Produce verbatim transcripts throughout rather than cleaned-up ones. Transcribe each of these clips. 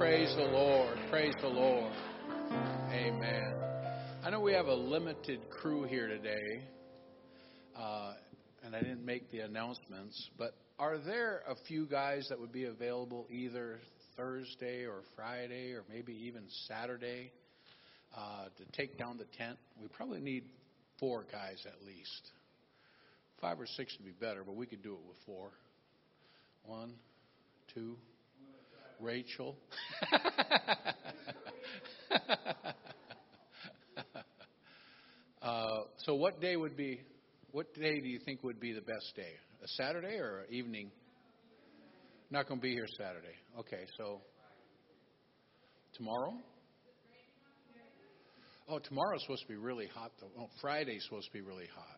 Praise the Lord. Praise the Lord. Amen. I know we have a limited crew here today, uh, and I didn't make the announcements, but are there a few guys that would be available either Thursday or Friday or maybe even Saturday uh, to take down the tent? We probably need four guys at least. Five or six would be better, but we could do it with four. One, two, Rachel. uh, so what day would be, what day do you think would be the best day? A Saturday or an evening? Not going to be here Saturday. Okay, so tomorrow? Oh, tomorrow's supposed to be really hot, though. Oh, Friday's supposed to be really hot.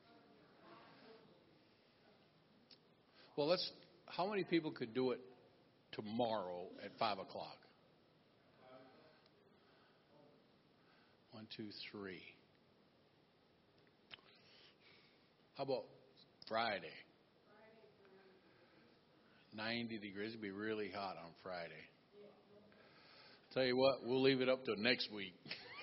Well, let's, how many people could do it tomorrow at five o'clock? One, two, three. How about Friday? ninety degrees. It'd be really hot on Friday. Tell you what, we'll leave it up till next week.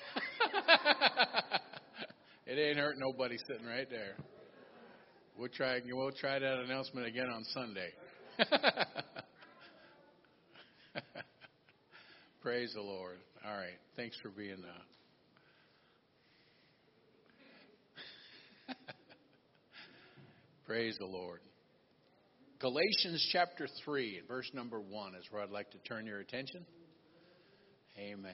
It ain't hurt nobody sitting right there. We'll try. We'll try that announcement again on Sunday. Praise the Lord. All right. Thanks for being. Uh... Praise the Lord. Galatians chapter three, verse number one is where I'd like to turn your attention. Amen.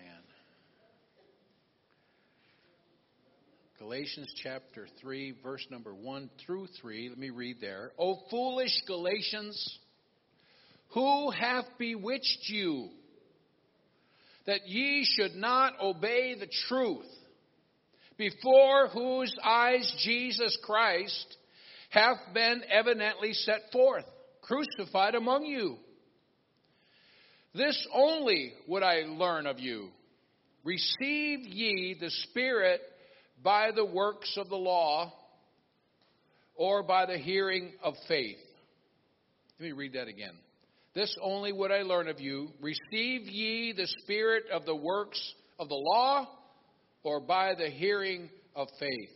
Galatians chapter three, verse number one through three. Let me read there. O foolish Galatians, who hath bewitched you, that ye should not obey the truth, before whose eyes Jesus Christ hath been evidently set forth, crucified among you. This only would I learn of you. Receive ye the Spirit by the works of the law, or by the hearing of faith? Let me read that again. This only would I learn of you. Receive ye the Spirit of the works of the law, or by the hearing of faith?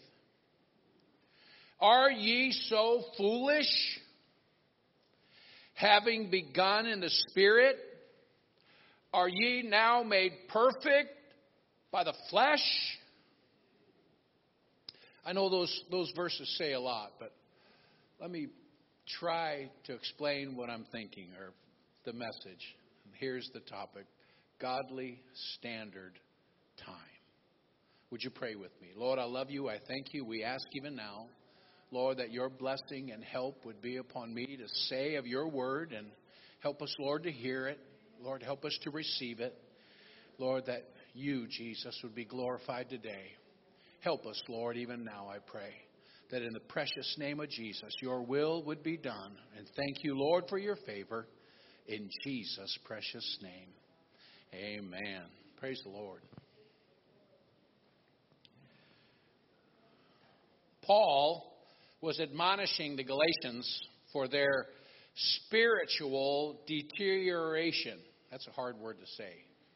Are ye so foolish? Having begun in the Spirit, are ye now made perfect by the flesh? I know those, those verses say a lot, but let me try to explain what I'm thinking, or the message. Here's the topic: godly standard time. Would you pray with me? Lord, I love you. I thank you. We ask even now, Lord, that your blessing and help would be upon me to say of your word, and help us, Lord, to hear it. Lord, help us to receive it. Lord, that you, Jesus, would be glorified today. Help us, Lord, even now, I pray, that in the precious name of Jesus, your will would be done. And thank you, Lord, for your favor. In Jesus' precious name, amen. Praise the Lord. Paul was admonishing the Galatians for their spiritual deterioration. That's a hard word to say.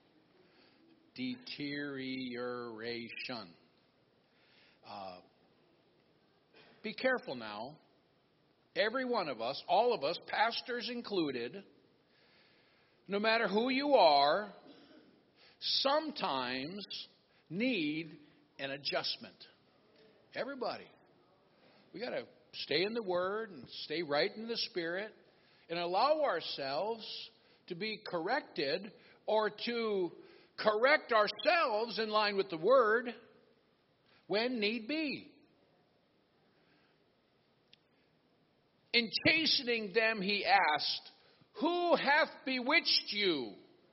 Deterioration. Uh, be careful now. Every one of us, all of us, pastors included, no matter who you are, sometimes need an adjustment. Everybody. We got to stay in the Word and stay right in the Spirit and allow ourselves to be corrected, or to correct ourselves in line with the Word when need be. In chastening them, he asked, who hath bewitched you?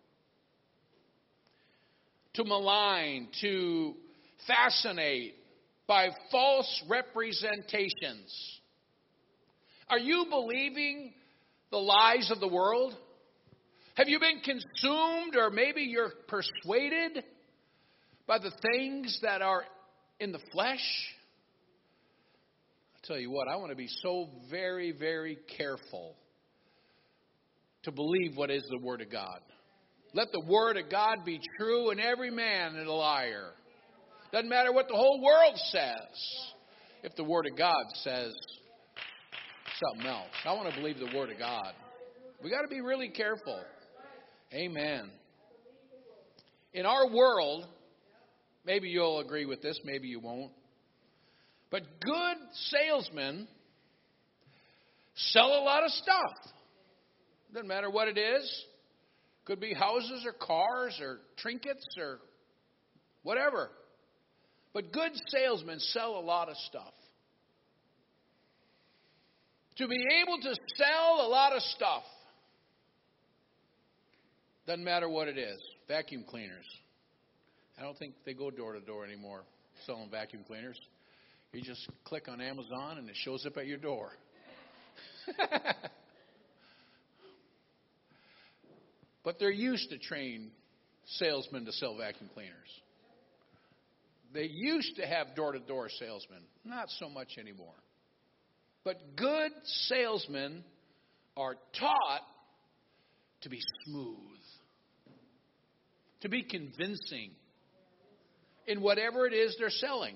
To malign, to fascinate by false representations. Are you believing the lies of the world? Have you been consumed, or maybe you're persuaded by the things that are in the flesh? I'll tell you what, I want to be so very, very careful to believe what is the Word of God. Let the word of God be true and every man a liar. Doesn't matter what the whole world says. If the word of God says something else. I want to believe the word of God. We got to be really careful. Amen. In our world, maybe you'll agree with this, maybe you won't. But good salesmen sell a lot of stuff. Doesn't matter what it is. Could be houses or cars or trinkets or whatever. But good salesmen sell a lot of stuff. To be able to sell a lot of stuff. Doesn't matter what it is. Vacuum cleaners. I don't think they go door to door anymore selling vacuum cleaners. You just click on Amazon and it shows up at your door. But they're used to train salesmen to sell vacuum cleaners. They used to have door-to-door salesmen. Not so much anymore. But good salesmen are taught to be smooth, to be convincing in whatever it is they're selling.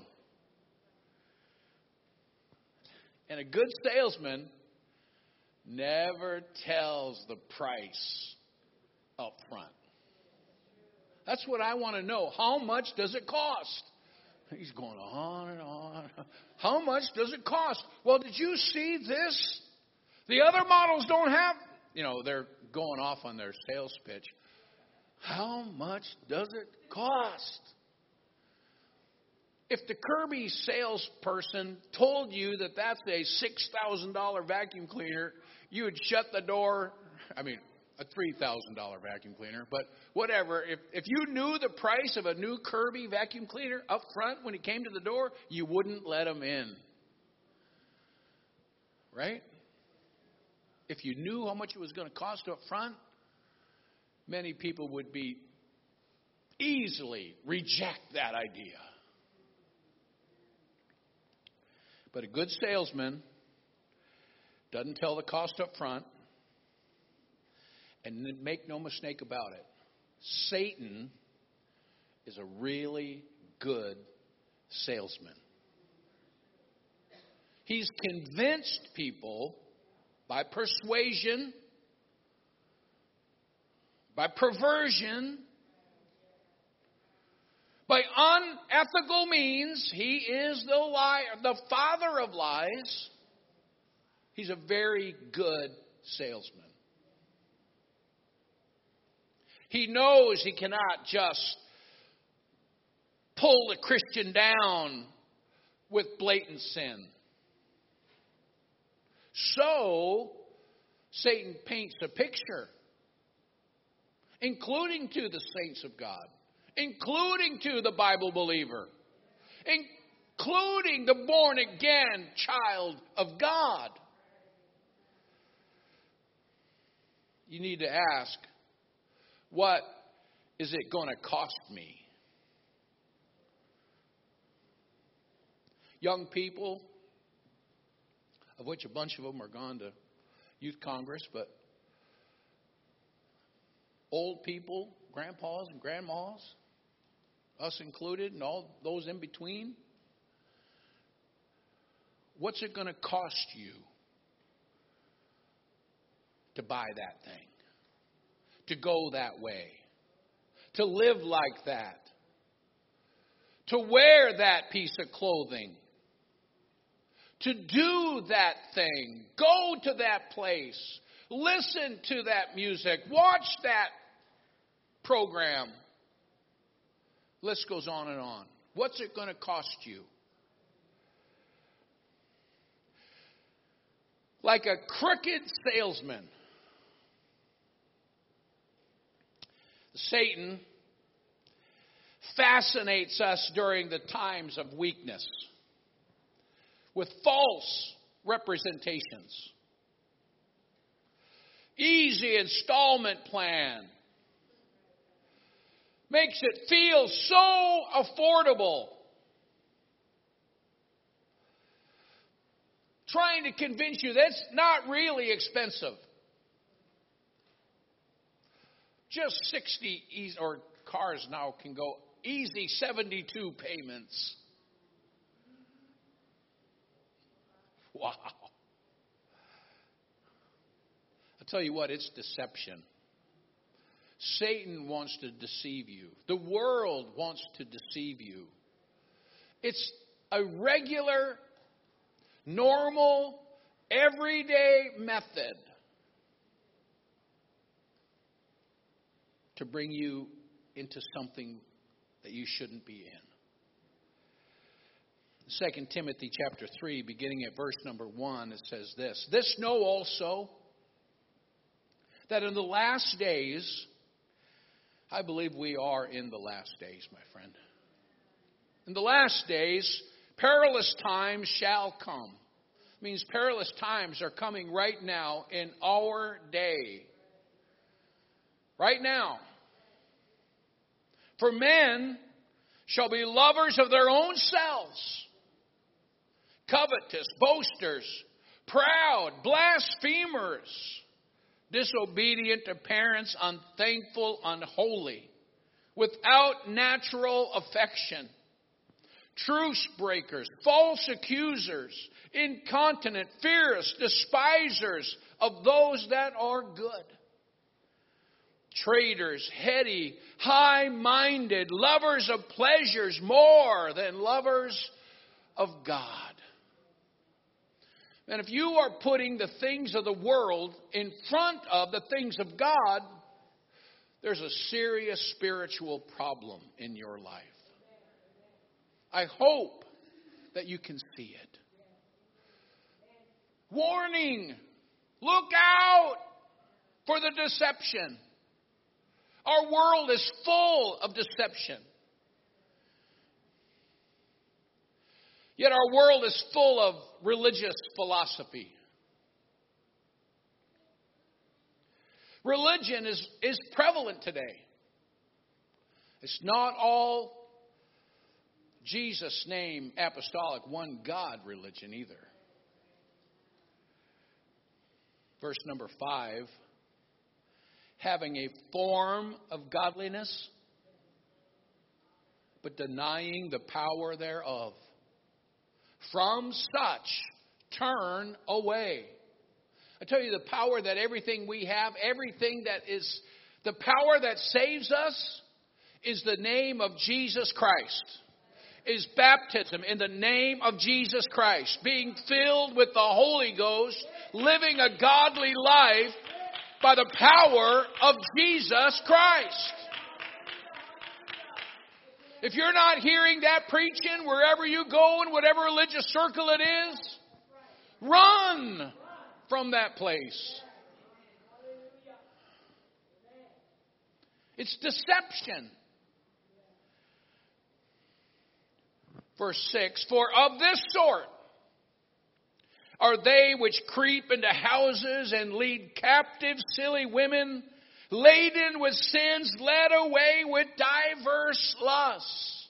And a good salesman never tells the price up front. That's what I want to know. How much does it cost? He's going on and on. How much does it cost? Well, did you see this? The other models don't have, you know, they're going off on their sales pitch. How much does it cost? If the Kirby salesperson told you that that's a six thousand dollars vacuum cleaner, you would shut the door. I mean, a three thousand dollars vacuum cleaner, but whatever. If if you knew the price of a new Kirby vacuum cleaner up front when he came to the door, you wouldn't let him in. Right? If you knew how much it was going to cost up front, many people would be easily reject that idea. But a good salesman doesn't tell the cost up front. And make no mistake about it, Satan is a really good salesman. He's convinced people by persuasion, by perversion, by unethical means. He is the liar, the father of lies. He's a very good salesman. He knows he cannot just pull the Christian down with blatant sin. So, Satan paints a picture, including to the saints of God, including to the Bible believer, including the born-again child of God. You need to ask, what is it going to cost me? Young people, of which a bunch of them are gone to youth congress, but old people, grandpas and grandmas, us included, and all those in between, what's it going to cost you to buy that thing? To go that way, to live like that, to wear that piece of clothing, to do that thing, go to that place, listen to that music, watch that program. List goes on and on. What's it going to cost you? Like a crooked salesman, Satan fascinates us during the times of weakness with false representations. Easy installment plan makes it feel so affordable. Trying to convince you that's not really expensive. Just sixty, easy, or cars now can go easy seventy-two payments. Wow. I'll tell you what, it's deception. Satan wants to deceive you. The world wants to deceive you. It's a regular, normal, everyday method to bring you into something that you shouldn't be in. Second Timothy chapter three, beginning at verse number one, it says this. This know also, that in the last days, I believe we are in the last days, my friend. In the last days, perilous times shall come. It means perilous times are coming right now in our day. Right now. For men shall be lovers of their own selves, covetous, boasters, proud, blasphemers, disobedient to parents, unthankful, unholy, without natural affection, truce breakers, false accusers, incontinent, fierce, despisers of those that are good, traitors, heady, high-minded, lovers of pleasures more than lovers of God. And if you are putting the things of the world in front of the things of God, there's a serious spiritual problem in your life. I hope that you can see it. Warning! Look out for the deception. Our world is full of deception. Yet our world is full of religious philosophy. Religion is, is prevalent today. It's not all Jesus' name, apostolic, one God religion either. Verse number five. Having a form of godliness, but denying the power thereof. From such, turn away. I tell you, the power that everything we have, everything that is, the power that saves us is the name of Jesus Christ. Is baptism in the name of Jesus Christ. Being filled with the Holy Ghost, living a godly life by the power of Jesus Christ. If you're not hearing that preaching wherever you go, in whatever religious circle it is, run from that place. It's deception. Verse six, for of this sort are they which creep into houses and lead captive silly women, laden with sins, led away with diverse lusts.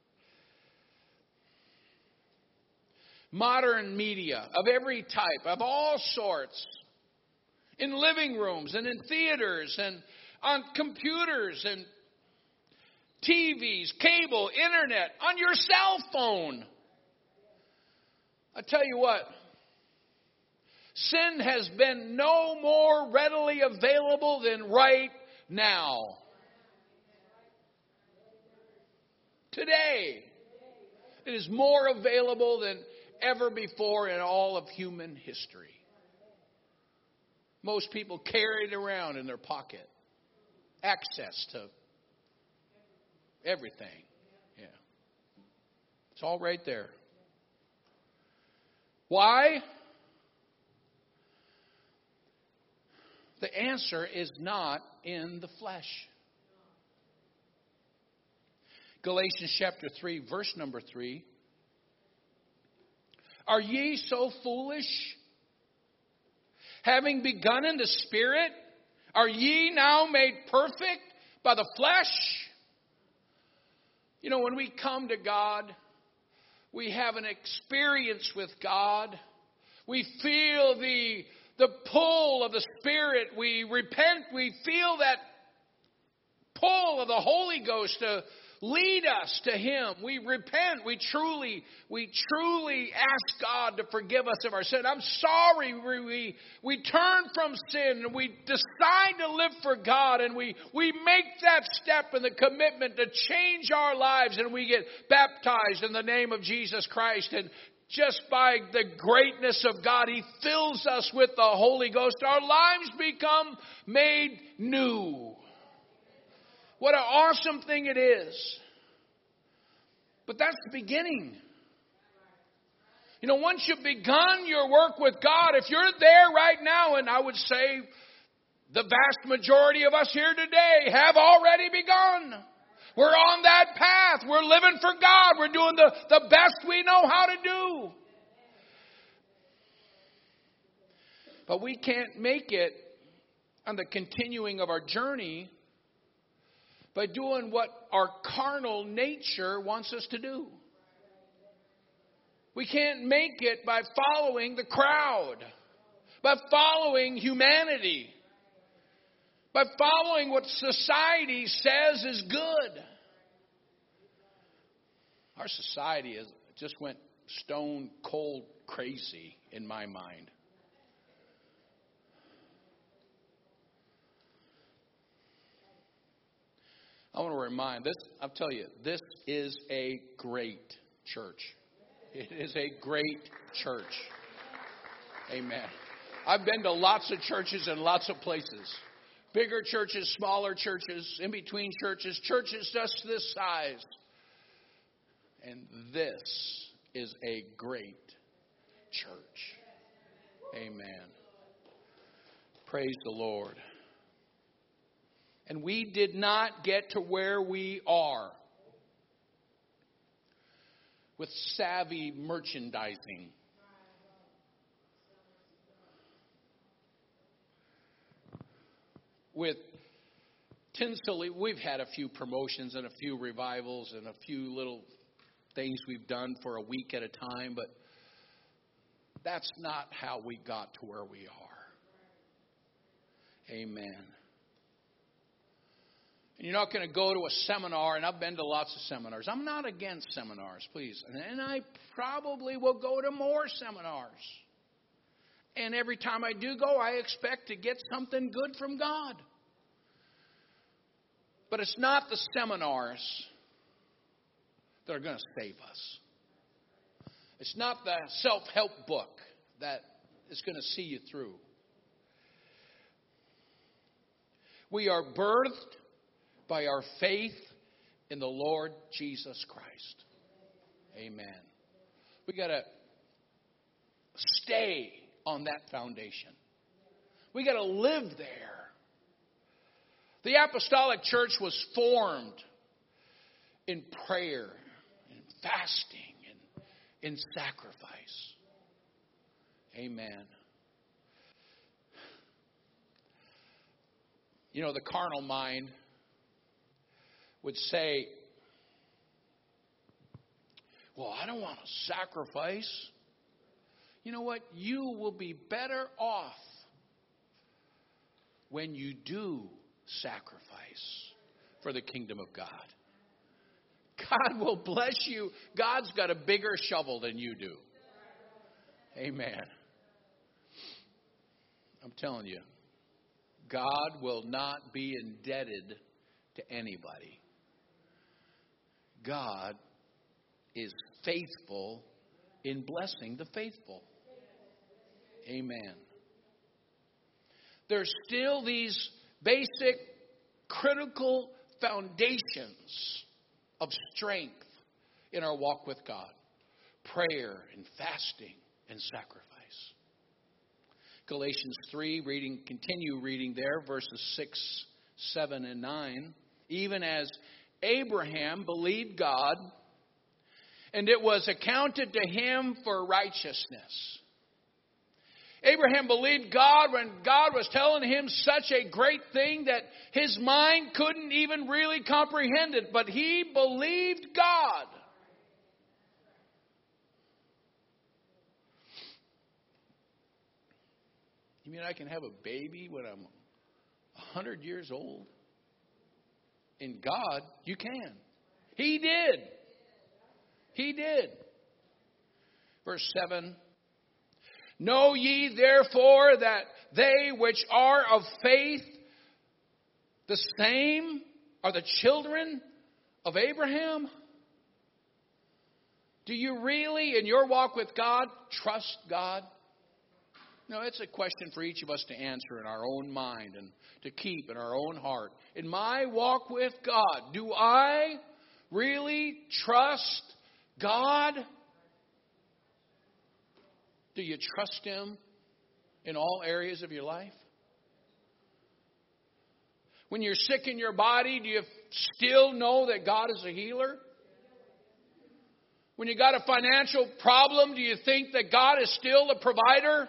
Modern media of every type, of all sorts, in living rooms and in theaters and on computers and T Vs, cable, internet, on your cell phone. I tell you what, sin has been no more readily available than right now. Today, it is more available than ever before in all of human history. Most people carry it around in their pocket. Access to everything. Yeah. It's all right there. Why? The answer is not in the flesh. Galatians chapter three, verse number three. Are ye so foolish? Having begun in the Spirit, are ye now made perfect by the flesh? You know, when we come to God, we have an experience with God. We feel the, the pull of the Spirit. We repent. We feel that pull of the Holy Ghost to lead us to Him. We repent. We truly, we truly ask God to forgive us of our sin. I'm sorry. We, we, we turn from sin and we decide to live for God, and we, we make that step and the commitment to change our lives, and we get baptized in the name of Jesus Christ. And just by the greatness of God, He fills us with the Holy Ghost. Our lives become made new. What an awesome thing it is. But that's the beginning. You know, once you've begun your work with God, if you're there right now, and I would say the vast majority of us here today have already begun. We're on that path. We're living for God. We're doing the, the best we know how to do. But we can't make it on the continuing of our journey by doing what our carnal nature wants us to do. We can't make it by following the crowd, by following humanity, by following what society says is good. Our society is, just went stone cold crazy in my mind. I want to remind this, I'll tell you, this is a great church. It is a great church. Amen. I've been to lots of churches and lots of places. Bigger churches, smaller churches, in between churches, churches just this size. And this is a great church. Amen. Praise the Lord. And we did not get to where we are with savvy merchandising. With tinsel, we've had a few promotions and a few revivals and a few little things we've done for a week at a time, but that's not how we got to where we are. Amen. And you're not going to go to a seminar, and I've been to lots of seminars. I'm not against seminars, please. And I probably will go to more seminars. And every time I do go, I expect to get something good from God. But it's not the seminars that are going to save us. It's not the self-help book that is going to see you through. We are birthed by our faith in the Lord Jesus Christ. Amen. We got to stay on that foundation. We got to live there. The apostolic church was formed in prayer, in fasting, and in sacrifice. Amen. You know, the carnal mind would say, well, I don't want to sacrifice. You know what? You will be better off when you do sacrifice for the kingdom of God. God will bless you. God's got a bigger shovel than you do. Amen. I'm telling you, God will not be indebted to anybody. God is faithful in blessing the faithful. Amen. There's still these basic, critical foundations of strength in our walk with God. Prayer and fasting and sacrifice. Galatians three, reading, continue reading there, verses six, seven, and nine. Even as Abraham believed God, and it was accounted to him for righteousness. Abraham believed God when God was telling him such a great thing that his mind couldn't even really comprehend it, but he believed God. You mean I can have a baby when I'm one hundred years old? in God, you can. He did. He did. Verse seven. Know ye therefore that they which are of faith, the same are the children of Abraham? Do you really, in your walk with God, trust God? No, it's a question for each of us to answer in our own mind and to keep in our own heart. In my walk with God, do I really trust God? Do you trust Him in all areas of your life? When you're sick in your body, do you still know that God is a healer? When you got a financial problem, do you think that God is still the provider?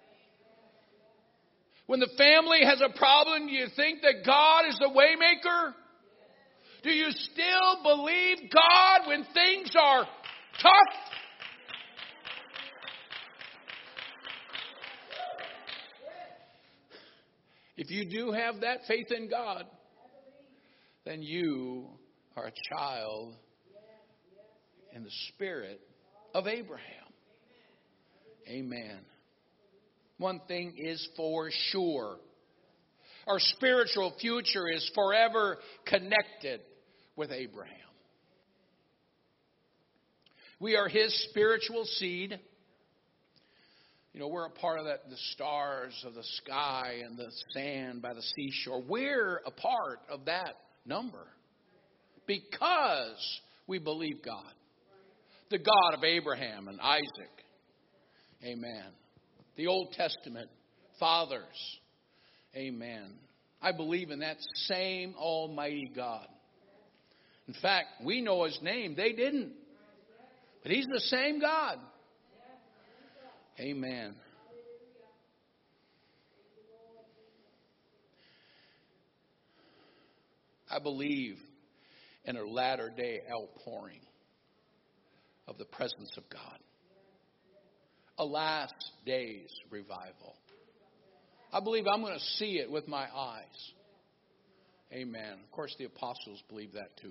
When the family has a problem, do you think that God is the waymaker? Do you still believe God when things are tough? If you do have that faith in God, then you are a child in the spirit of Abraham. Amen. One thing is for sure. Our spiritual future is forever connected with Abraham. We are his spiritual seed. You know, we're a part of that, the stars of the sky and the sand by the seashore. We're a part of that number because we believe God. The God of Abraham and Isaac. Amen. The Old Testament fathers. Amen. I believe in that same Almighty God. In fact, we know His name. They didn't. But He's the same God. Amen. I believe in a latter day outpouring of the presence of God. A last days revival. I believe I'm going to see it with my eyes. Amen. Of course, the apostles believe that too.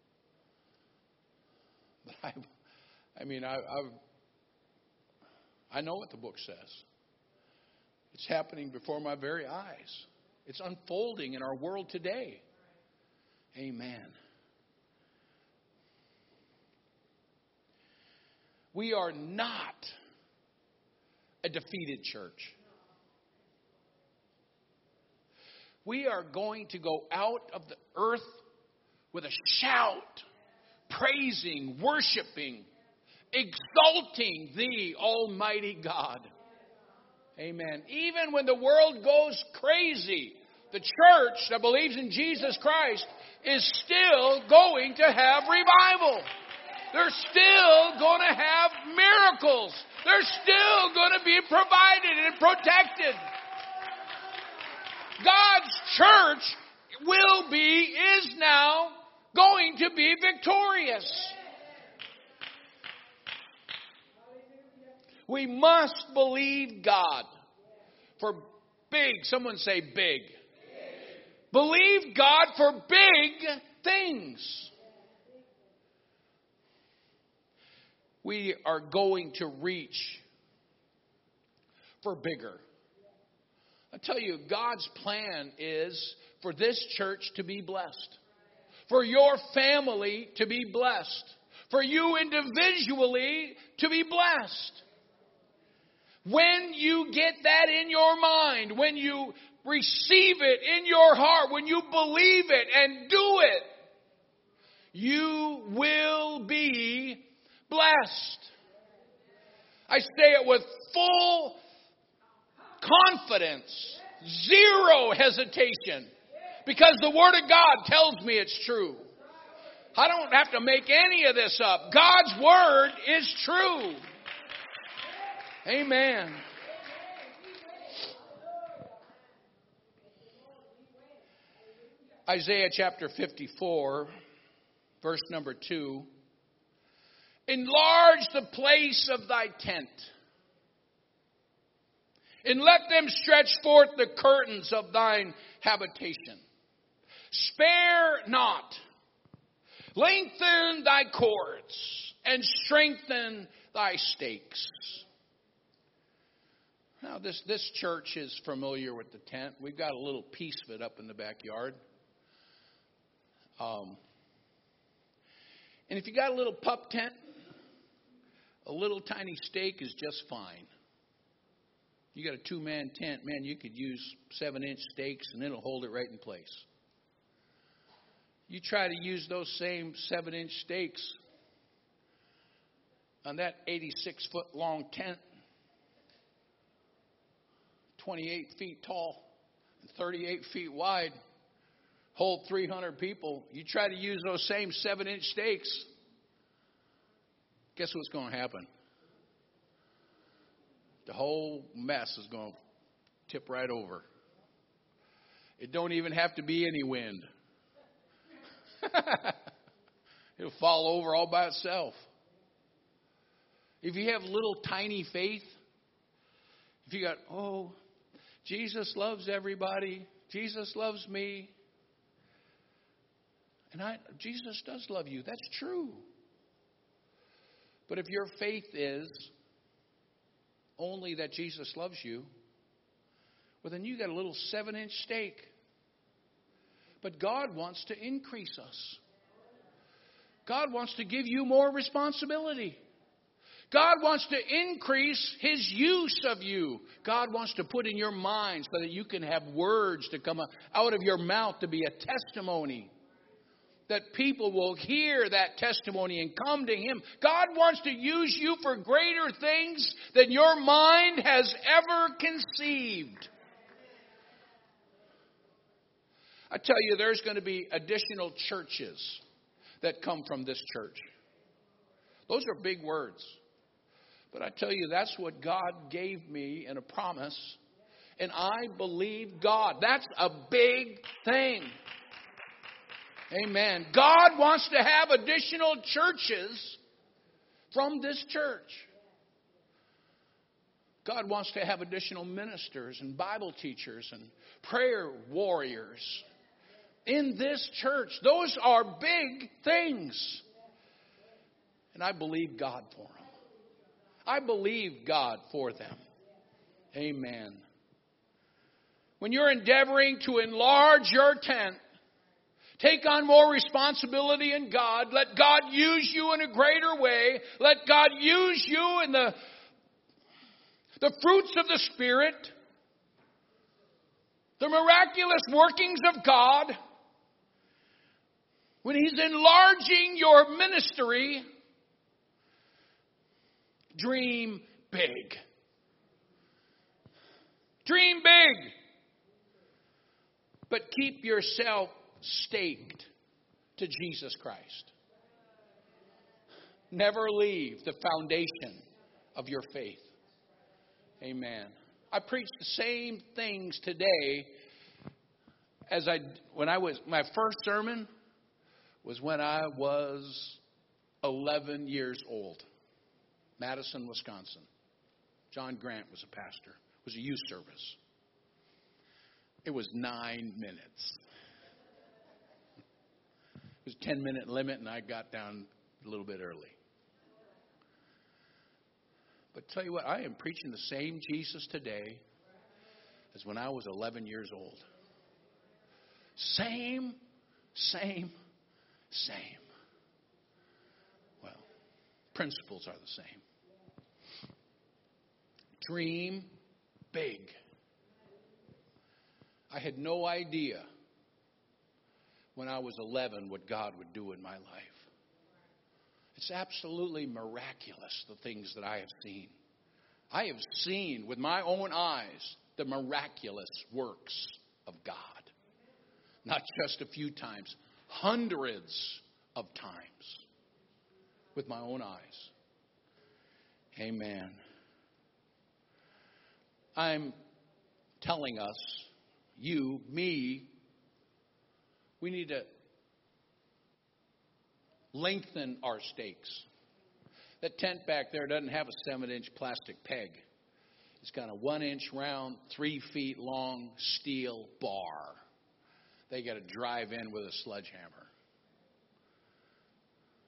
But I, I mean, I, I, I know what the book says. It's happening before my very eyes. It's unfolding in our world today. Amen. We are not a defeated church. We are going to go out of the earth with a shout, praising, worshiping, exalting the Almighty God. Amen. Even when the world goes crazy, the church that believes in Jesus Christ is still going to have revival. They're still going to have miracles. They're still going to be provided and protected. God's church will be, is now going to be victorious. We must believe God for big, someone say big. big. Believe God for big things. We are going to reach for bigger. I tell you, God's plan is for this church to be blessed. For your family to be blessed. For you individually to be blessed. When you get that in your mind, when you receive it in your heart, when you believe it and do it, you will be blessed. I say it with full confidence, zero hesitation, because the Word of God tells me it's true. I don't have to make any of this up. God's Word is true. Amen. Isaiah chapter fifty-four, verse number two. Enlarge the place of thy tent, and let them stretch forth the curtains of thine habitation. Spare not, Lengthen thy cords and strengthen thy stakes. Now, this, this church is familiar with the tent. We've got a little piece of it up in the backyard. Um, and if you got a little pup tent, a little tiny stake is just fine. You got a two-man tent, man, you could use seven-inch stakes and it'll hold it right in place. You try to use those same seven-inch stakes on that eighty-six foot long tent, twenty-eight feet tall, and thirty-eight feet wide, hold three hundred people. You try to use those same seven-inch stakes, guess what's going to happen? The whole mess is going to tip right over. It don't even have to be any wind. It'll fall over all by itself. If you have little tiny faith, if you got, oh, Jesus loves everybody. Jesus loves me. And I, Jesus does love you. That's true. But if your faith is only that Jesus loves you, well, then you got a little seven-inch stake. But God wants to increase us. God wants to give you more responsibility. God wants to increase His use of you. God wants to put in your mind so that you can have words to come out of your mouth to be a testimony. That people will hear that testimony and come to Him. God wants to use you for greater things than your mind has ever conceived. I tell you, there's going to be additional churches that come from this church. Those are big words. But I tell you, that's what God gave me in a promise. And I believe God. That's a big thing. Amen. God wants to have additional churches from this church. God wants to have additional ministers and Bible teachers and prayer warriors in this church. Those are big things. And I believe God for them. I believe God for them. Amen. When you're endeavoring to enlarge your tent, take on more responsibility in God. Let God use you in a greater way. Let God use you in the, the fruits of the Spirit. The miraculous workings of God. When He's enlarging your ministry, dream big. Dream big. But keep yourself staked to Jesus Christ. Never leave the foundation of your faith. Amen. I preach the same things today as I when I was my first sermon was when I was eleven years old. Madison, Wisconsin. John Grant was a pastor. It was a youth service. It was nine minutes. It was a ten-minute limit, and I got down a little bit early. But tell you what, I am preaching the same Jesus today as when I was eleven years old. Same, same, same. Well, principles are the same. Dream big. I had no idea when I was eleven what God would do in my life. It's absolutely miraculous, the things that I have seen. I have seen with my own eyes the miraculous works of God. Not just a few times, hundreds of times with my own eyes. Amen. I'm telling us, you, me, we need to lengthen our stakes. That tent back there doesn't have a seven-inch plastic peg. It's got a one-inch round, three feet long steel bar. They got to drive in with a sledgehammer.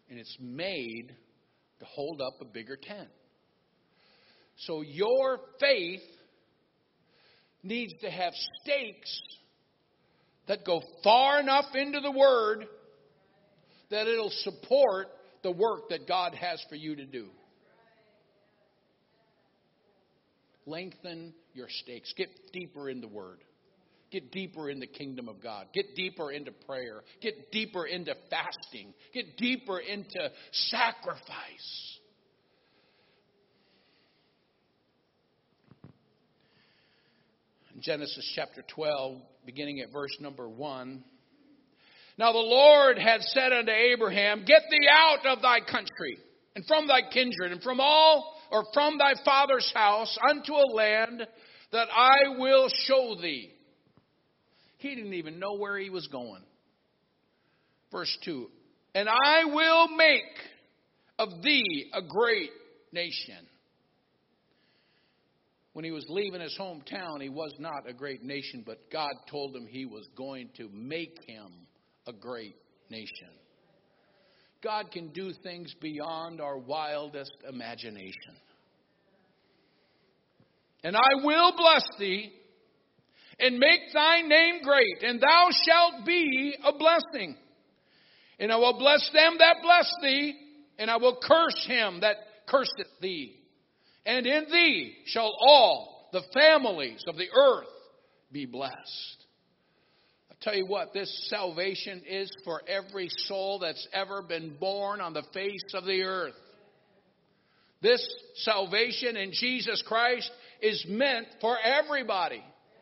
And it's made to hold up a bigger tent. So your faith needs to have stakes that go far enough into the Word that it'll support the work that God has for you to do. Lengthen your stakes. Get deeper in the Word. Get deeper in the kingdom of God. Get deeper into prayer. Get deeper into fasting. Get deeper into sacrifice. In Genesis chapter twelve, beginning at verse number one. Now the Lord had said unto Abraham, Get thee out of thy country, and from thy kindred, and from all, or from thy father's house, unto a land that I will show thee. He didn't even know where he was going. Verse two. And I will make of thee a great nation. When he was leaving his hometown, he was not a great nation, but God told him he was going to make him a great nation. God can do things beyond our wildest imagination. And I will bless thee, and make thy name great, and thou shalt be a blessing. And I will bless them that bless thee, and I will curse him that curseth thee. And in thee shall all the families of the earth be blessed. I tell you what, this salvation is for every soul that's ever been born on the face of the earth. This salvation in Jesus Christ is meant for everybody.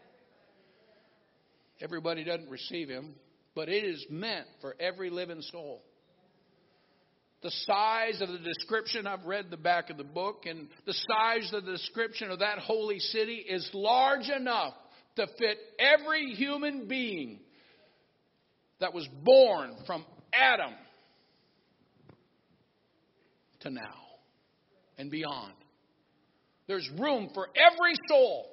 Everybody doesn't receive him, but it is meant for every living soul. The size of the description, I've read the back of the book, and the size of the description of that holy city is large enough to fit every human being that was born from Adam to now and beyond. There's room for every soul.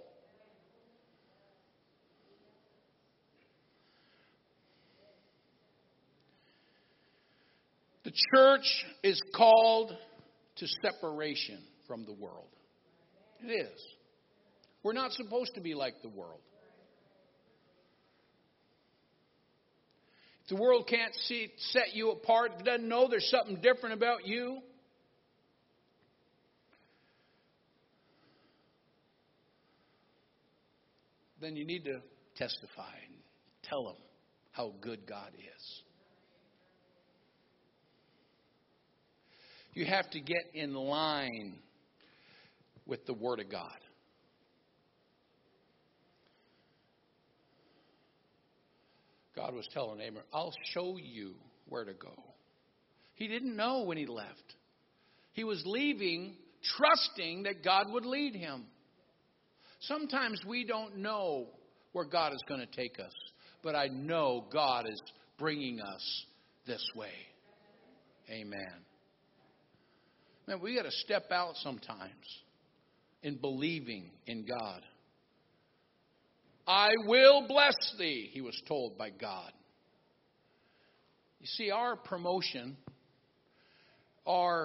The church is called to separation from the world. It is. We're not supposed to be like the world. If the world can't see, set you apart, if it doesn't know there's something different about you, then you need to testify and tell them how good God is. You have to get in line with the Word of God. God was telling Abraham, I'll show you where to go. He didn't know when he left. He was leaving, trusting that God would lead him. Sometimes we don't know where God is going to take us, but I know God is bringing us this way. Amen. Man, we got to step out sometimes in believing in God. I will bless thee, he was told by God. You see, our promotion, our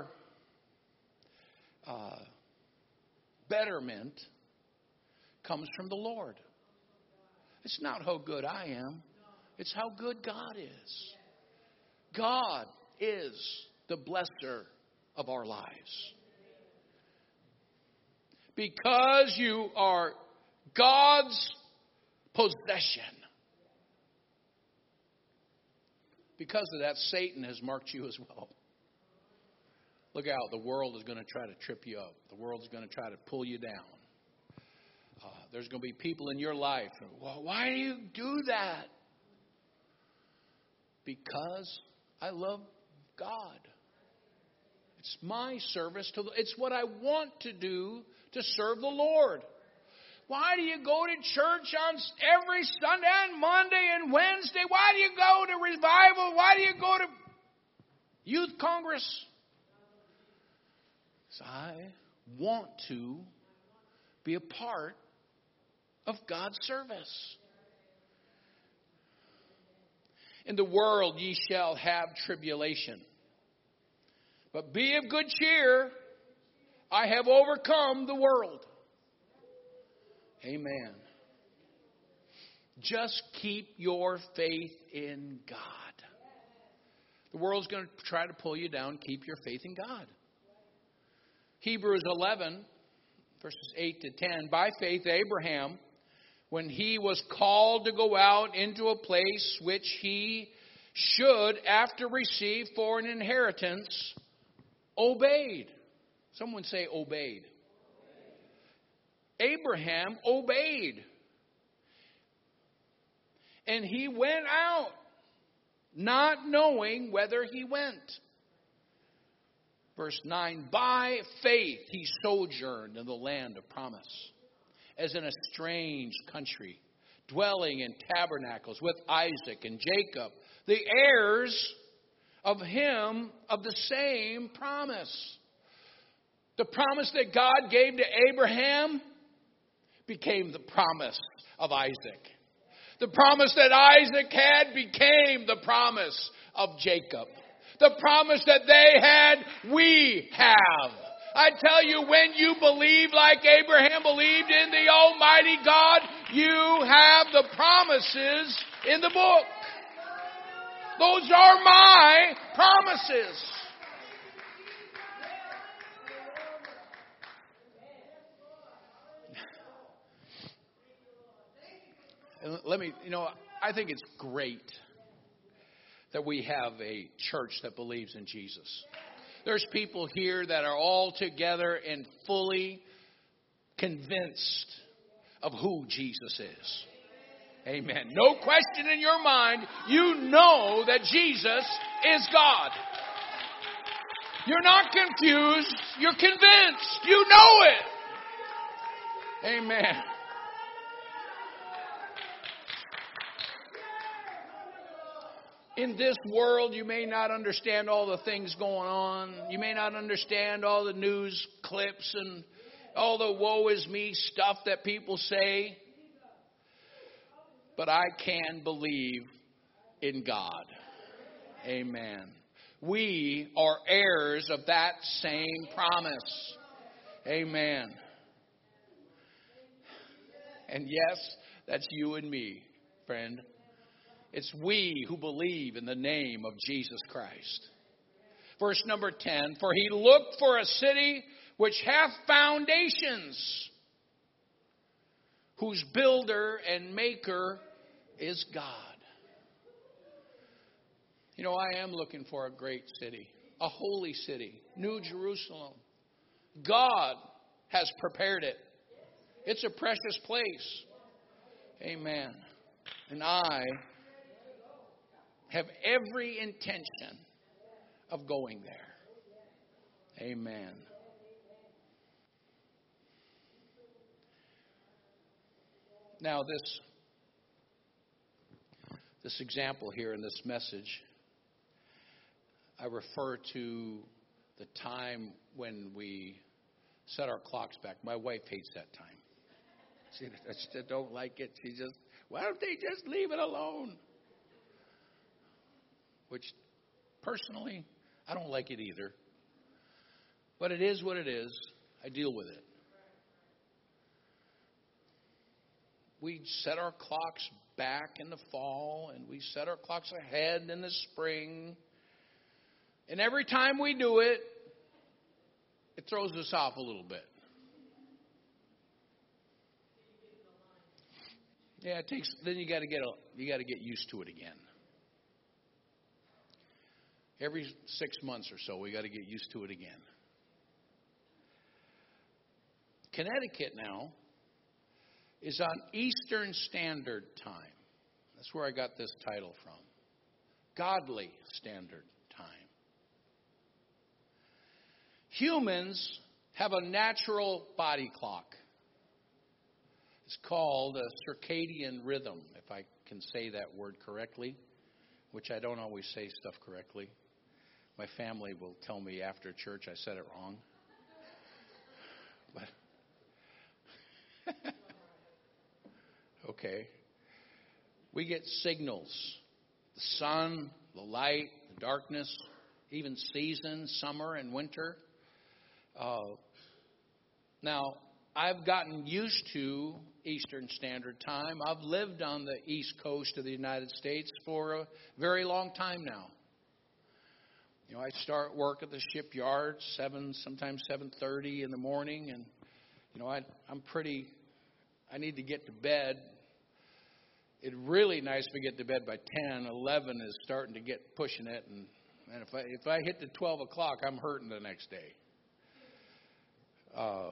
uh, betterment comes from the Lord. It's not how good I am. It's how good God is. God is the blesser of our lives. Because you are God's possession. Because of that, Satan has marked you as well. Look out, the world is going to try to trip you up. The world is going to try to pull you down. Uh, there's going to be people in your life. Well, why do you do that? Because I love God. It's my service to. It's what I want to do to serve the Lord. Why do you go to church on every Sunday and Monday and Wednesday? Why do you go to revival? Why do you go to youth congress? Because I want to be a part of God's service. In the world ye shall have tribulation. But be of good cheer. I have overcome the world. Amen. Just keep your faith in God. The world's going to try to pull you down. Keep your faith in God. Hebrews eleven, verses eight to ten. By faith, Abraham, when he was called to go out into a place which he should, after receive for an inheritance, obeyed. Someone say obeyed. Abraham obeyed. And he went out, not knowing whither he went. Verse nine, by faith he sojourned in the land of promise, as in a strange country, dwelling in tabernacles with Isaac and Jacob, the heirs of him of the same promise. The promise that God gave to Abraham became the promise of Isaac. The promise that Isaac had became the promise of Jacob. The promise that they had, we have. I tell you, when you believe like Abraham believed in the Almighty God, you have the promises in the book. Those are my promises. And let me, you know, I think it's great that we have a church that believes in Jesus. There's people here that are all together and fully convinced of who Jesus is. Amen. No question in your mind, you know that Jesus is God. You're not confused. You're convinced. You know it. Amen. In this world, you may not understand all the things going on. You may not understand all the news clips and all the woe is me stuff that people say. But I can believe in God. Amen. We are heirs of that same promise. Amen. And yes, that's you and me, friend. It's we who believe in the name of Jesus Christ. Verse number ten, for he looked for a city which hath foundations, whose builder and maker is God. You know, I am looking for a great city, a holy city, New Jerusalem. God has prepared it. It's a precious place. Amen. And I have every intention of going there. Amen. Now this this example here in this message, I refer to the time when we set our clocks back. My wife hates that time. She I just don't like it. She just, why don't they just leave it alone? Which, personally, I don't like it either. But it is what it is. I deal with it. We set our clocks back in the fall, and we set our clocks ahead in the spring. And every time we do it, it throws us off a little bit. Yeah, it takes. Then you got to get a, you got to get used to it again. Every six months or so, we got to get used to it again. Connecticut now is on Eastern Standard Time. That's where I got this title from. Godly Standard Time. Humans have a natural body clock. It's called a circadian rhythm, if I can say that word correctly, which I don't always say stuff correctly. My family will tell me after church I said it wrong. But okay. We get signals. The sun, the light, the darkness. even season, summer and winter. Uh, now, I've gotten used to Eastern Standard Time. I've lived on the East Coast of the United States for a very long time now. You know, I start work at the shipyard seven, sometimes seven thirty in the morning, and you know, I, I'm pretty. I need to get to bed. It's really nice to get to bed by ten. eleven is starting to get pushing it, and, and if I if I hit the twelve o'clock, I'm hurting the next day. Uh,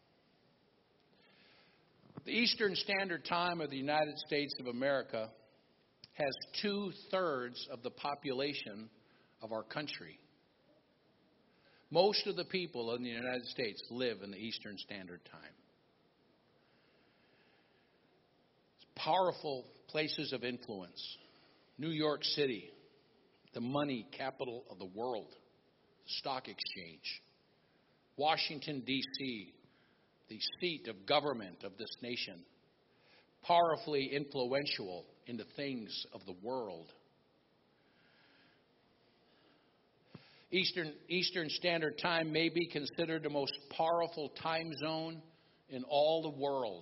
the Eastern Standard Time of the United States of America has two thirds of the population of our country. Most of the people in the United States live in the Eastern Standard Time. Powerful places of influence. New York City, the money capital of the world, the stock exchange. Washington, D C, the seat of government of this nation. Powerfully influential in the things of the world. Eastern, Eastern Standard Time may be considered the most powerful time zone in all the world.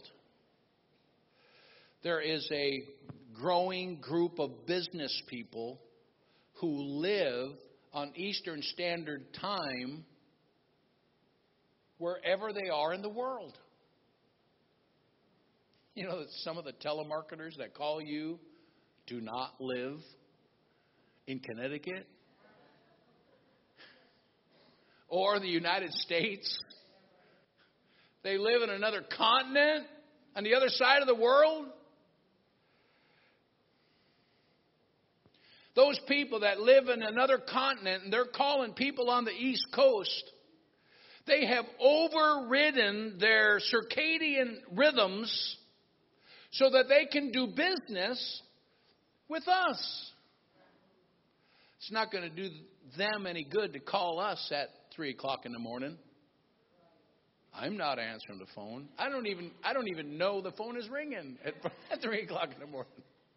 There is a growing group of business people who live on Eastern Standard Time wherever they are in the world. You know, some of the telemarketers that call you do not live in Connecticut or the United States. They live in another continent on the other side of the world. Those people that live in another continent and they're calling people on the East Coast, they have overridden their circadian rhythms so that they can do business with us. It's not going to do them any good to call us at three o'clock in the morning. I'm not answering the phone. I don't even I don't even know the phone is ringing at, at three o'clock in the morning.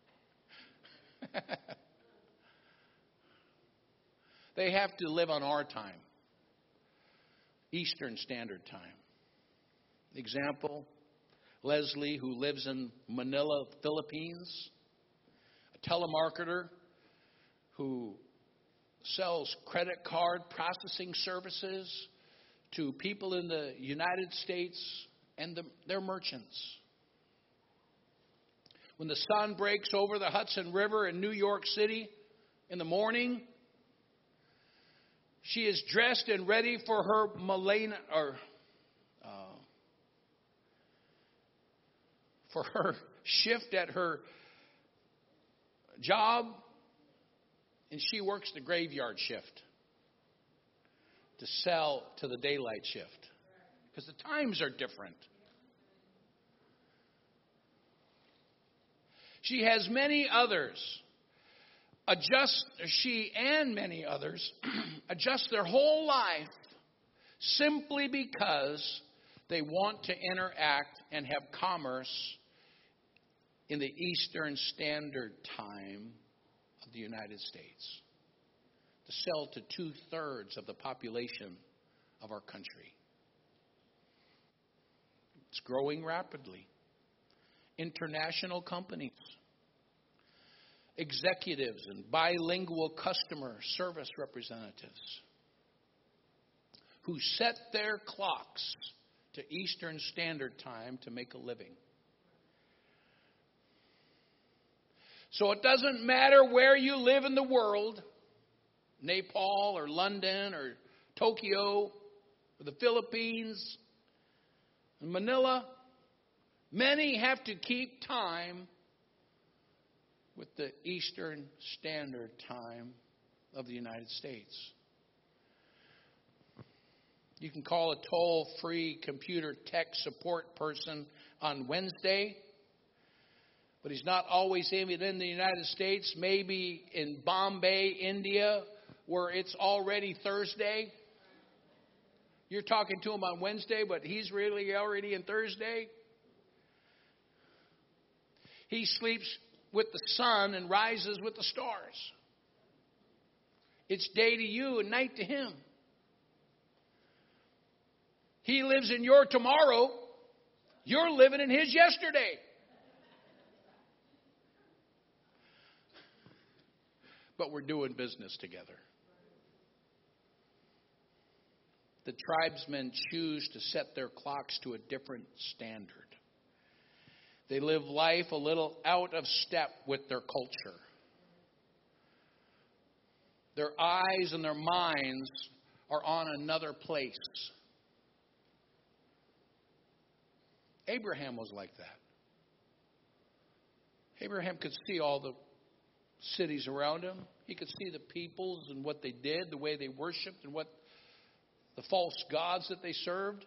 They have to live on our time, Eastern Standard Time. Example, Leslie, who lives in Manila, Philippines, a telemarketer who sells credit card processing services to people in the United States and the, their merchants. When the sun breaks over the Hudson River in New York City in the morning, she is dressed and ready for her Milena, or uh, for her shift at her job, and she works the graveyard shift to sell to the daylight shift because the times are different. She has many others adjust, she and many others adjust their whole life simply because they want to interact and have commerce in the Eastern Standard Time of the United States, to sell to two-thirds of the population of our country. It's growing rapidly. International companies, executives and bilingual customer service representatives who set their clocks to Eastern Standard Time to make a living. So it doesn't matter where you live in the world, Nepal or London or Tokyo or the Philippines, Manila, many have to keep time with the Eastern Standard Time of the United States. You can call a toll-free computer tech support person on Wednesday, but he's not always even in the United States, maybe in Bombay, India, where it's already Thursday. You're talking to him on Wednesday, but he's really already in Thursday. He sleeps with the sun and rises with the stars. It's day to you and night to him. He lives in your tomorrow. You're living in his yesterday. But we're doing business together. The tribesmen choose to set their clocks to a different standard. They live life a little out of step with their culture. Their eyes and their minds are on another place. Abraham was like that. Abraham could see all the cities around him. He could see the peoples and what they did, the way they worshiped, and what the false gods that they served.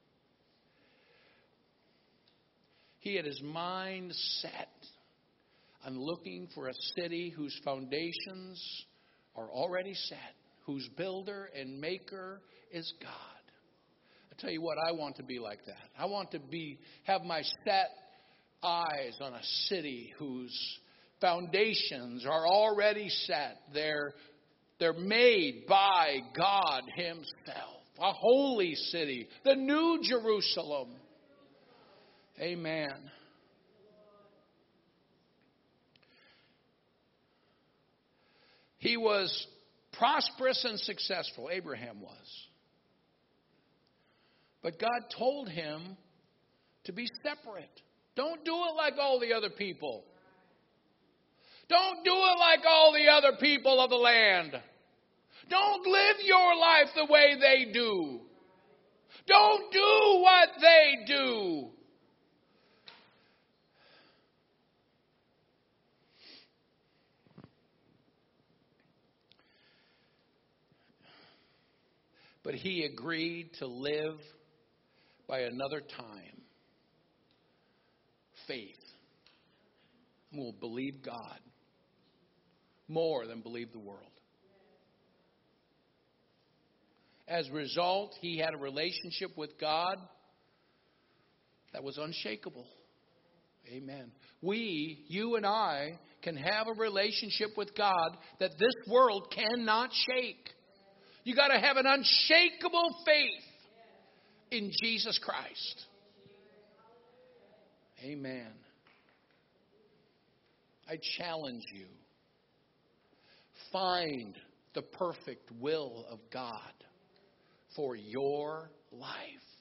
He had his mind set on looking for a city whose foundations are already set, whose builder and maker is God. I tell you what, I want to be like that. I want to be have my set eyes on a city whose foundations are already set. They're, they're made by God himself. A holy city, the new Jerusalem. Amen. He was prosperous and successful. Abraham was. But God told him to be separate. Don't do it like all the other people. Don't do it like all the other people of the land. Don't live your life the way they do. Don't do what they do. But he agreed to live by another time. Faith. And will believe God more than believe the world. As a result, he had a relationship with God that was unshakable. Amen. We, you and I, can have a relationship with God that this world cannot shake. You got to have an unshakable faith in Jesus Christ. Amen. I challenge you. Find the perfect will of God for your life.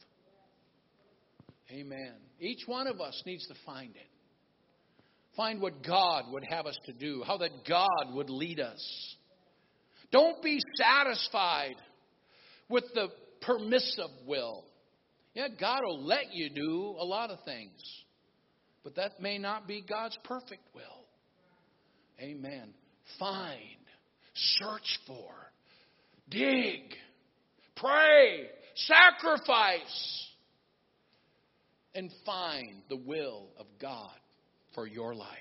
Amen. Each one of us needs to find it. Find what God would have us to do. How that God would lead us. Don't be satisfied with the permissive will. Yeah, God will let you do a lot of things. But that may not be God's perfect will. Amen. Find, search for, dig, pray, sacrifice, and find the will of God for your life.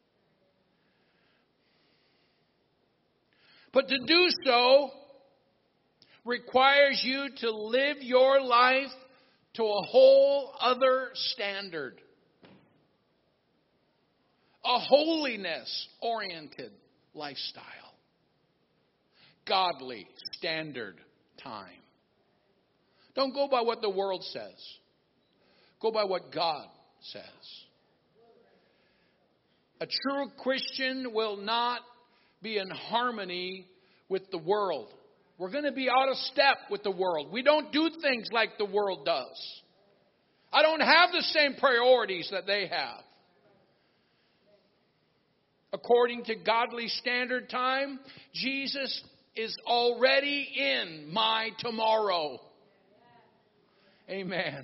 But to do so requires you to live your life to a whole other standard. A holiness-oriented lifestyle. Godly standard time. Don't go by what the world says. Go by what God says. A true Christian will not be in harmony with the world. We're going to be out of step with the world. We don't do things like the world does. I don't have the same priorities that they have. According to godly standard time, Jesus is already in my tomorrow. Amen.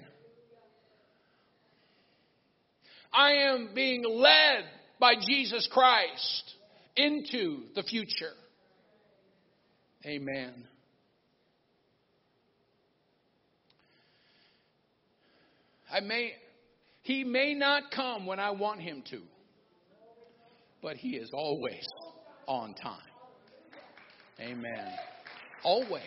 I am being led by Jesus Christ into the future. Amen. I may, he may not come when I want him to, but he is always on time. Amen. Always.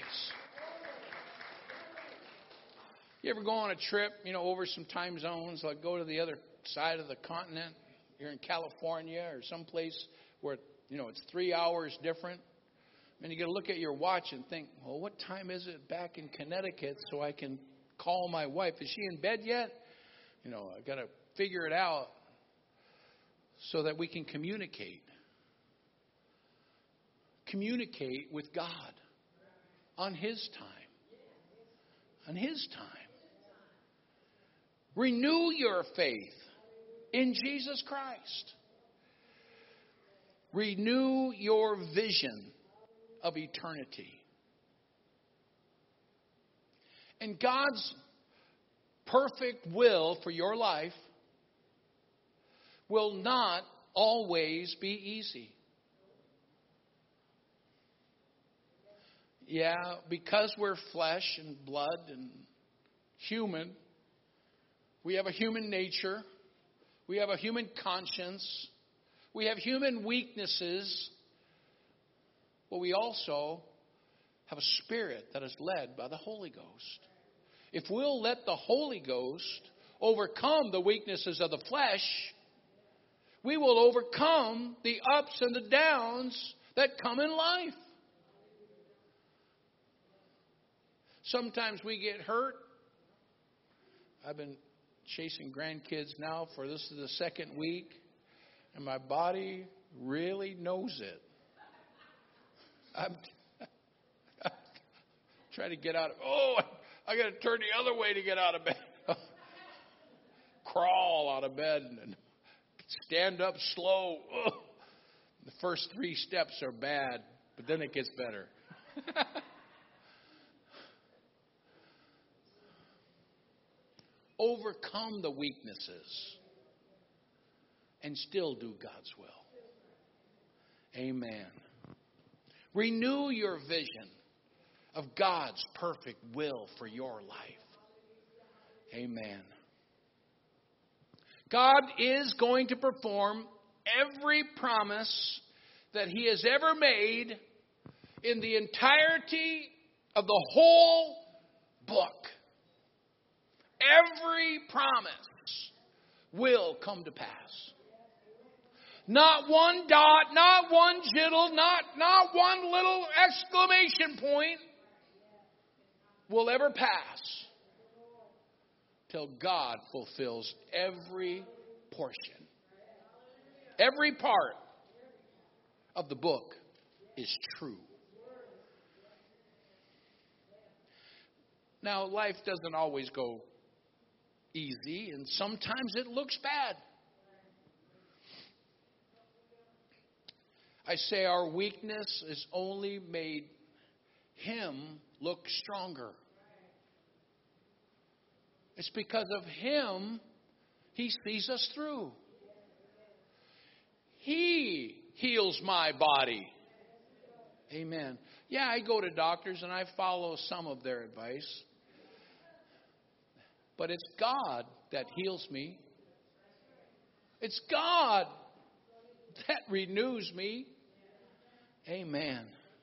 You ever go on a trip, you know, over some time zones, like go to the other side of the continent? You're in California or someplace where, you know, it's three hours different. And you got to look at your watch and think, well, what time is it back in Connecticut so I can call my wife? Is she in bed yet? You know, I got to figure it out so that we can communicate. Communicate with God on His time. On His time. Renew your faith in Jesus Christ. Renew your vision of eternity. And God's perfect will for your life will not always be easy. Yeah, because we're flesh and blood and human, we have a human nature, we have a human conscience, we have human weaknesses, but we also have a spirit that is led by the Holy Ghost. If we'll let the Holy Ghost overcome the weaknesses of the flesh, we will overcome the ups and the downs that come in life. Sometimes we get hurt. I've been chasing grandkids now for this is the second week, and my body really knows it. I'm, I'm trying to get out of, oh, I got to turn the other way to get out of bed. Crawl out of bed and stand up slow. Ugh. The first three steps are bad, but then it gets better. Overcome the weaknesses and still do God's will. Amen. Renew your vision of God's perfect will for your life. Amen. God is going to perform every promise that He has ever made in the entirety of the whole book. Every promise will come to pass. Not one dot, not one jittle, not, not one little exclamation point will ever pass till God fulfills every portion. Every part of the book is true. Now, life doesn't always go easy, and sometimes it looks bad. I say our weakness has only made Him look stronger. It's because of Him He sees us through. He heals my body. Amen. Yeah, I go to doctors and I follow some of their advice. But it's God that heals me. It's God that renews me. Amen.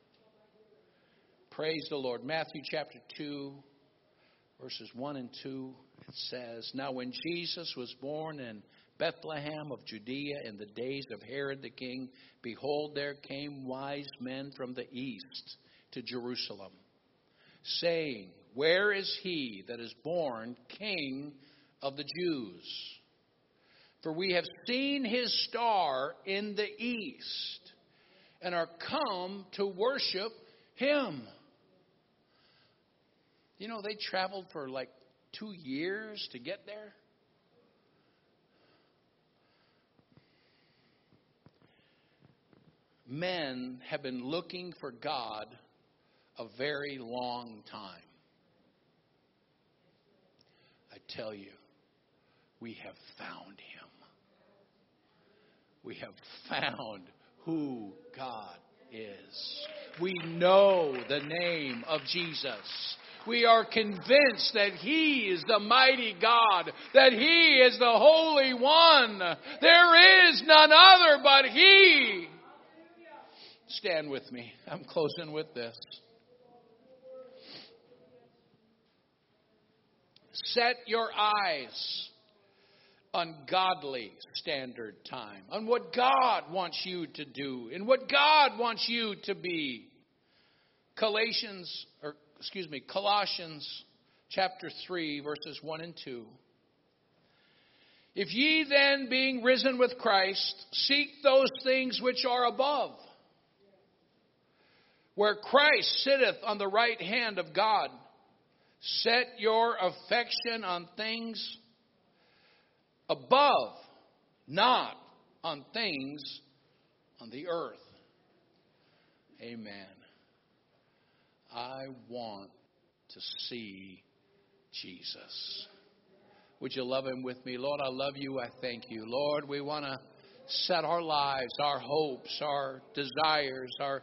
Praise the Lord. Matthew chapter two, verses one and two, it says, Now when Jesus was born in Bethlehem of Judea in the days of Herod the king, behold, there came wise men from the east to Jerusalem, saying, Where is he that is born King of the Jews? For we have seen his star in the east and are come to worship him. You know, they traveled for like two years to get there. Men have been looking for God a very long time. I tell you, we have found him. We have found who God is. We know the name of Jesus. We are convinced that He is the mighty God, that He is the Holy One. There is none other but He. Stand with me. I'm closing with this. Set your eyes on godly standard time, on what God wants you to do and what God wants you to be. Galatians, or excuse me, Colossians chapter three, verses one and two. If ye then, being risen with Christ, seek those things which are above, where Christ sitteth on the right hand of God, set your affection on things above, not on things on the earth. Amen. I want to see Jesus. Would you love him with me? Lord, I love you. I thank you. Lord, we want to set our lives, our hopes, our desires, our,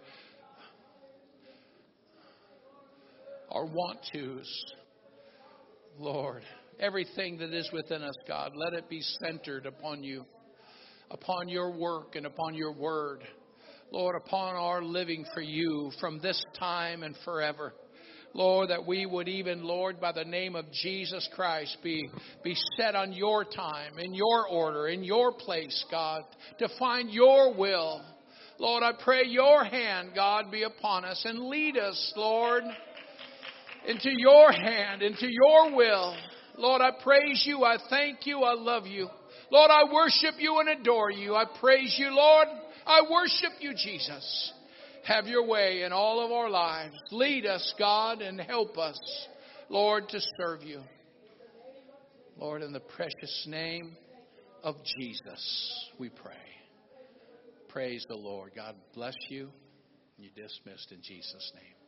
our want-tos. Lord, everything that is within us, God, let it be centered upon you, upon your work and upon your word. Lord, upon our living for you from this time and forever. Lord, that we would even, Lord, by the name of Jesus Christ, be, be set on your time, in your order, in your place, God, to find your will. Lord, I pray your hand, God, be upon us and lead us, Lord, into your hand, into your will. Lord, I praise you. I thank you. I love you. Lord, I worship you and adore you. I praise you, Lord. I worship you, Jesus. Have your way in all of our lives. Lead us, God, and help us, Lord, to serve you. Lord, in the precious name of Jesus, we pray. Praise the Lord. God bless you. You're dismissed in Jesus' name.